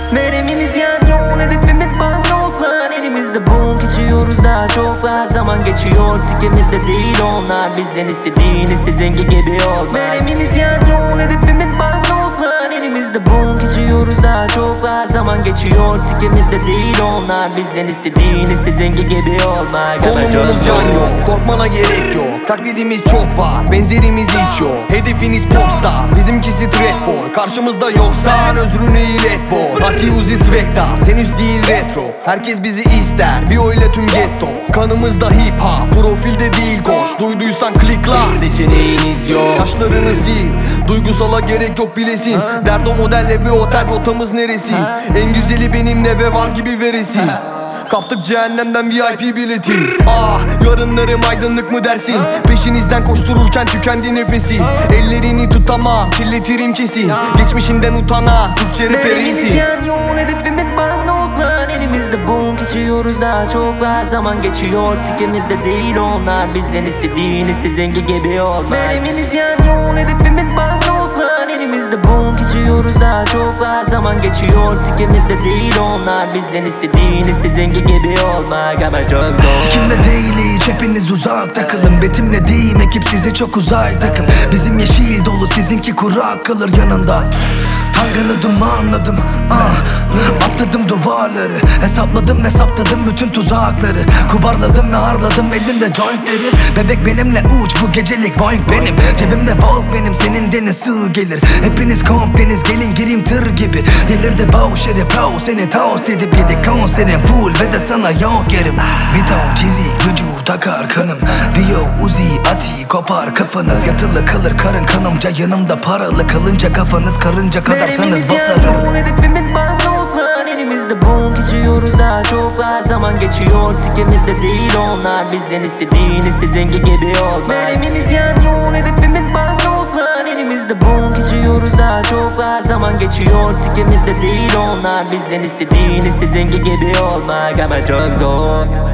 Meremimiz yan yol, hedefimiz banknotlar elimizde. Bonk içiyoruz daha çok var, zaman geçiyor. Sikimizde değil onlar, bizden istediğiniz sizinki gibi olmaz. Meremimiz yan yol, hedefimiz banknotlar elimizde. Bonk içiyoruz daha çok var, zaman geçiyor. Sikimizde değil onlar, bizden istediğiniz sizinki gibi olmaz. Konumumuz can yok, korkmana gerek yok. Taklidimiz çok var, benzerimiz hiç yok. Hedefiniz popstar, bizimkisi trap boy. Karşımızda yoksan özrünü ilet boy. Ati Uzi Svektar, henüz değil retro. Herkes bizi ister, bir öyle tüm ghetto. Kanımızda hip hop, profilde değil koş. Duyduysan klikla, seçeneğiniz yok. Kaşlarını sil, duygusala gerek yok bilesin. Derdo modelle bir otel, rotamız neresi? En güzeli benimle ve var gibi veresi. Kaptık cehennemden VIP bileti. Ah, yarınlarım aydınlık mı dersin? Peşinizden koştururken tükendi nefesin. Ellerini tutamam, kirletirim kesin. Geçmişinden utana, Türkçe raperisin. Meremimiz yan yol, hedefimiz banknotlar elimizde. Bonk içiyoruz daha çok var, zaman geçiyor. Sikimizde değil onlar, bizden istediğiniz sizinki gibi olmaz. Meremimiz yan yol, hedefimiz banknotlar elimizde. Bonk içiyoruz daha çok var, zaman geçiyor. Sikimizde değil onlar, bizden istediğiniz sizinki gibi olmak ama çok zor. Sikimle değil hiç, hepiniz uzak takılın. Betimle değil ekip, size çok uzak takım. Bizim yeşil dolu, sizinki kurak kalır yanında. Tangını dumanladım, atladım duvarları. Hesapladım bütün tuzakları. Kubarladım ve harladım elimde jointleri. Bebek benimle uç, bu gecelik boing benim. Cebimde volk benim, senin deniz sığ gelir. Hepiniz kompleniz, gelin gireyim tır gibi. Delirdi bağışları prav, seni toast edip yedik konserin full ve de sana yok yerim. Bir ton çizik vücut akar kanım. Dio, Uzi, Ati kopar kafanız. Yatılı kalır karın kanımca, yanımda paralı kalınca kafanız karınca kadarsanız basarım. Yol, hedefimiz banknotlar elimizde. Bonk içiyoruz daha çok var, zaman geçiyor. Sikimizde değil onlar, bizden istediğiniz sizinki gibi olmaz. Meremimiz yan yol, hedefimiz banknotlar elimizde. Bonk içiyoruz daha çok var, zaman geçiyor. Sikimizde değil onlar, bizden istediğiniz sizinki gibi olmak ama çok zor.